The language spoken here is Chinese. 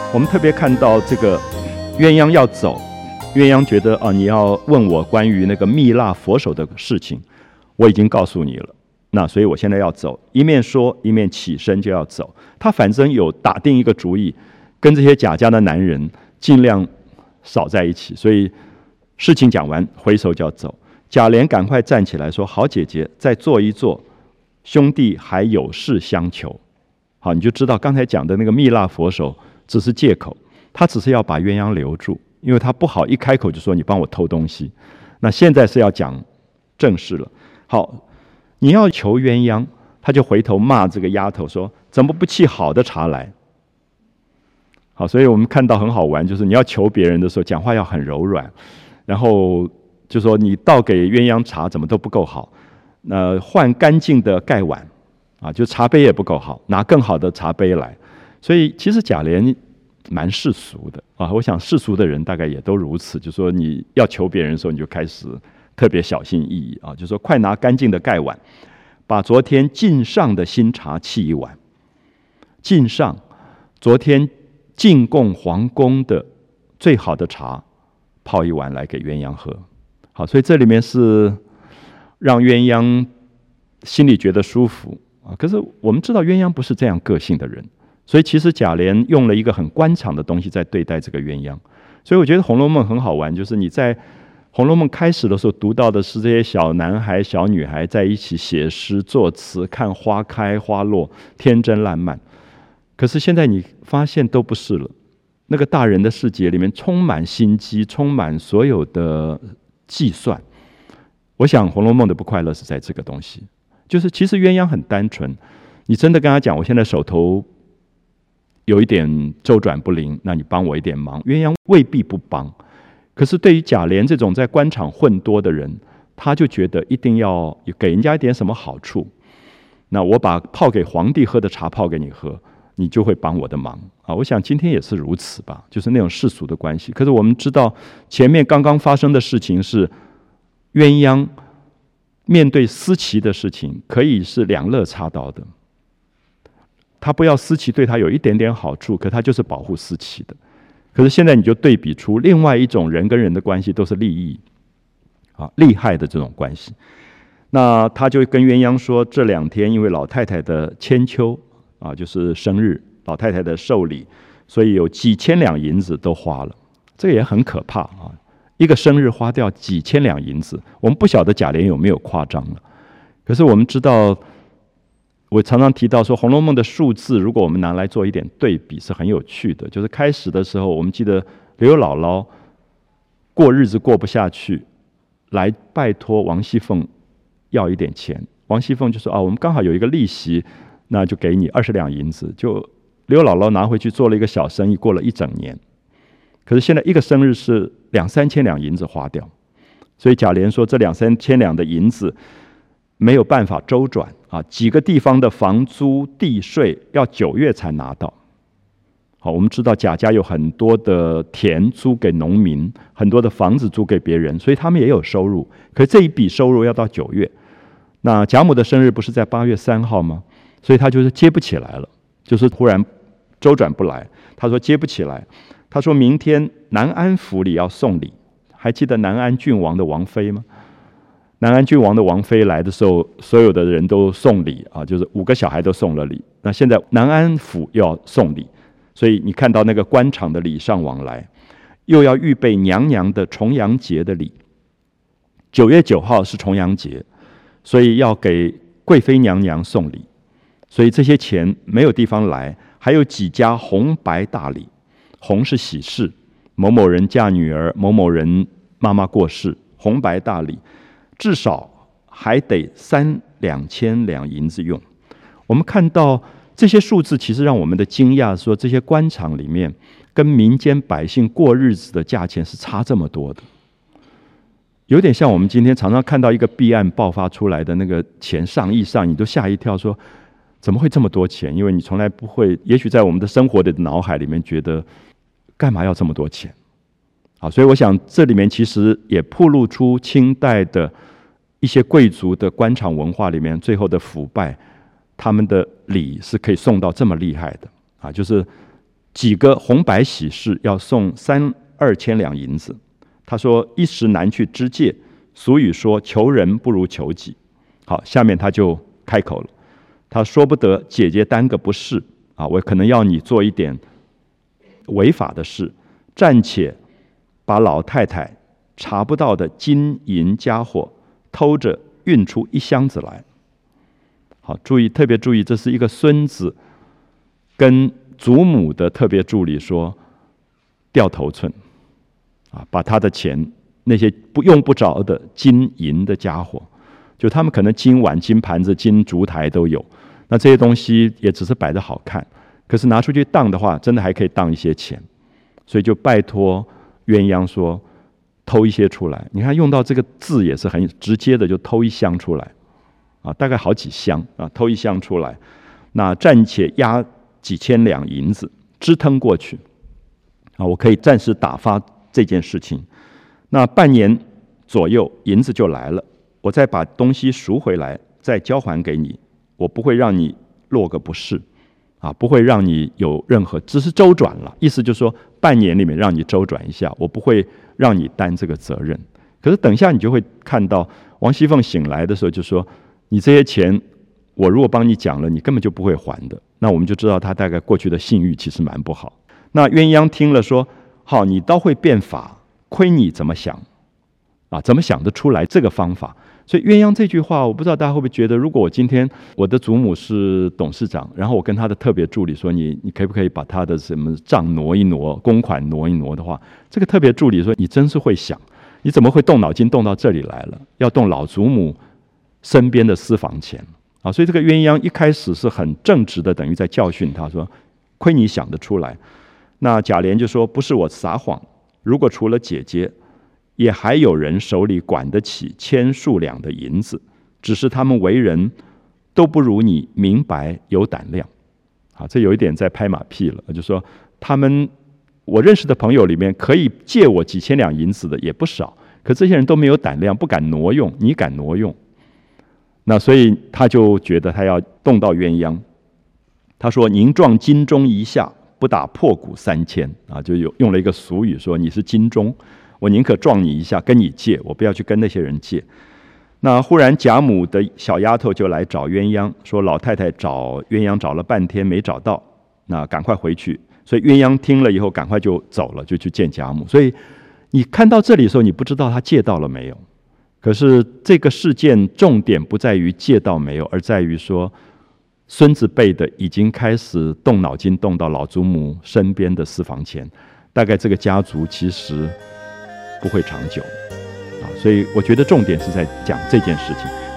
我们特别看到这个鸳鸯要走，鸳鸯觉得你要问我关于那个蜜蜡佛手的事情，我已经告诉你了，那所以我现在要走，一面说一面起身就要走。他反正有打定一个主意，跟这些贾家的男人尽量少在一起，所以事情讲完回首就要走。贾琏赶快站起来说：好姐姐，再坐一坐，兄弟还有事相求。好，你就知道刚才讲的那个蜜蜡佛手只是借口，他只是要把鸳鸯留住，因为他不好一开口就说你帮我偷东西。那现在是要讲正事了。好，你要求鸳鸯，他就回头骂这个丫头说：怎么不沏好的茶来？好，所以我们看到很好玩，就是你要求别人的时候讲话要很柔软，然后就说你倒给鸳鸯茶怎么都不够好，换干净的盖碗啊，就茶杯也不够好，拿更好的茶杯来。所以其实贾琏蛮世俗的啊，我想世俗的人大概也都如此，就说你要求别人的时候，你就开始特别小心翼翼啊，就说快拿干净的盖碗，把昨天进上的新茶沏一碗。进上，昨天进贡皇宫的最好的茶，泡一碗来给鸳鸯喝。好，所以这里面是让鸳鸯心里觉得舒服啊。可是我们知道鸳鸯不是这样个性的人，所以其实贾琏用了一个很官场的东西在对待这个鸳鸯。所以我觉得《红楼梦》很好玩，就是你在《红楼梦》开始的时候读到的是这些小男孩、小女孩在一起写诗、作词、看花开花落，天真烂漫。可是现在你发现都不是了，那个大人的世界里面充满心机，充满所有的计算。我想《红楼梦》的不快乐是在这个东西，就是其实鸳鸯很单纯，你真的跟他讲我现在手头有一点周转不灵，那你帮我一点忙，鸳鸯未必不帮。可是对于贾琏这种在官场混多的人，他就觉得一定要给人家一点什么好处，那我把泡给皇帝喝的茶泡给你喝，你就会帮我的忙啊！我想今天也是如此吧，就是那种世俗的关系。可是我们知道前面刚刚发生的事情是鸳鸯面对思琪的事情可以是两肋插刀的，他不要思琪对他有一点点好处，可他就是保护思琪的。可是现在你就对比出另外一种人跟人的关系都是利益啊、利害的这种关系。那他就跟鸳鸯说，这2天因为老太太的千秋啊，就是生日，老太太的寿礼，所以有几千两银子都花了，这个也很可怕啊！一个生日花掉几千两银子，我们不晓得贾琏有没有夸张了。可是我们知道，我常常提到说，《红楼梦》的数字，如果我们拿来做一点对比，是很有趣的。就是开始的时候，我们记得刘姥姥过日子过不下去，来拜托王熙凤要一点钱。王熙凤就说：“我们刚好有一个利息，那就给你20两银子。”就刘姥姥拿回去做了一个小生意，过了一整年。可是现在一个生日是2-3千两银子花掉，所以贾琏说这2-3千两的银子没有办法周转啊，几个地方的房租地税要9月才拿到。好，我们知道贾家有很多的田租给农民，很多的房子租给别人，所以他们也有收入。可是这一笔收入要到9月，那贾母的生日不是在8月3号吗？所以他就是接不起来了，就是忽然周转不来。他说接不起来，他说明天南安府里要送礼，还记得南安郡王的王妃吗？南安郡王的王妃来的时候，所有的人都送礼啊，就是5个小孩都送了礼。那现在南安府要送礼，所以你看到那个官场的礼尚往来，又要预备娘娘的重阳节的礼。9月9号是重阳节，所以要给贵妃娘娘送礼，所以这些钱没有地方来，还有几家红白大礼。红是喜事，某某人嫁女儿，某某人妈妈过世，红白大礼至少还得3-2千两银子用。我们看到这些数字，其实让我们的惊讶，说这些官场里面跟民间百姓过日子的价钱是差这么多的，有点像我们今天常常看到一个弊案爆发出来的那个钱上亿上亿，你都吓一跳，说怎么会这么多钱？因为你从来不会，也许在我们的生活的脑海里面觉得干嘛要这么多钱？好，所以我想这里面其实也暴露出清代的一些贵族的官场文化里面最后的腐败，他们的礼是可以送到这么厉害的啊，就是几个红白喜事要送2千两银子。他说一时难去支借，俗语说求人不如求己。好，下面他就开口了，他说不得姐姐担个不是啊，我可能要你做一点违法的事，暂且把老太太查不到的金银家伙偷着运出1箱子来。好，特别注意，这是一个孙子跟祖母的特别助理说掉头寸啊，把他的钱那些用不着的金银的家伙，就他们可能金碗、金盘子、金烛台都有，那这些东西也只是摆着好看，可是拿出去当的话，真的还可以当一些钱，所以就拜托鸳鸯说偷一些出来。你看用到这个字也是很直接的，就偷1箱出来啊，大概好几箱啊，偷1箱出来，那暂且押几千两银子支腾过去啊，我可以暂时打发这件事情。那半年左右银子就来了，我再把东西赎回来，再交还给你，我不会让你落个不是啊，不会让你有任何，只是周转了，意思就是说半年里面让你周转一下，我不会让你担这个责任。可是等一下你就会看到王熙凤醒来的时候就说，你这些钱我如果帮你讲了，你根本就不会还的。那我们就知道他大概过去的信誉其实蛮不好。那鸳鸯听了说，好，你倒会变法，亏你怎么想啊？怎么想得出来这个方法？所以鸳鸯这句话，我不知道大家会不会觉得，如果我今天我的祖母是董事长，然后我跟他的特别助理说，你可不可以把他的什么账挪一挪，公款挪一挪的话，这个特别助理说，你真是会想，你怎么会动脑筋动到这里来了？要动老祖母身边的私房钱啊！所以这个鸳鸯一开始是很正直的，等于在教训他说，亏你想得出来。那贾琏就说，不是我撒谎，如果除了姐姐，也还有人手里管得起千数两的银子，只是他们为人都不如你明白有胆量。好，这有一点在拍马屁了，就说他们我认识的朋友里面可以借我几千两银子的也不少，可这些人都没有胆量，不敢挪用，你敢挪用。那所以他就觉得他要动到鸳鸯，他说宁撞金钟一下，不打破骨3000啊，就用了一个俗语说你是金钟，我宁可撞你一下，跟你借，我不要去跟那些人借。那忽然贾母的小丫头就来找鸳鸯，说老太太找鸳鸯找了半天没找到，那赶快回去。所以鸳鸯听了以后赶快就走了，就去见贾母。所以你看到这里的时候，你不知道他借到了没有，可是这个事件重点不在于借到没有，而在于说孙子辈的已经开始动脑筋动到老祖母身边的私房钱，大概这个家族其实不会长久啊。所以我觉得重点是在讲这件事情。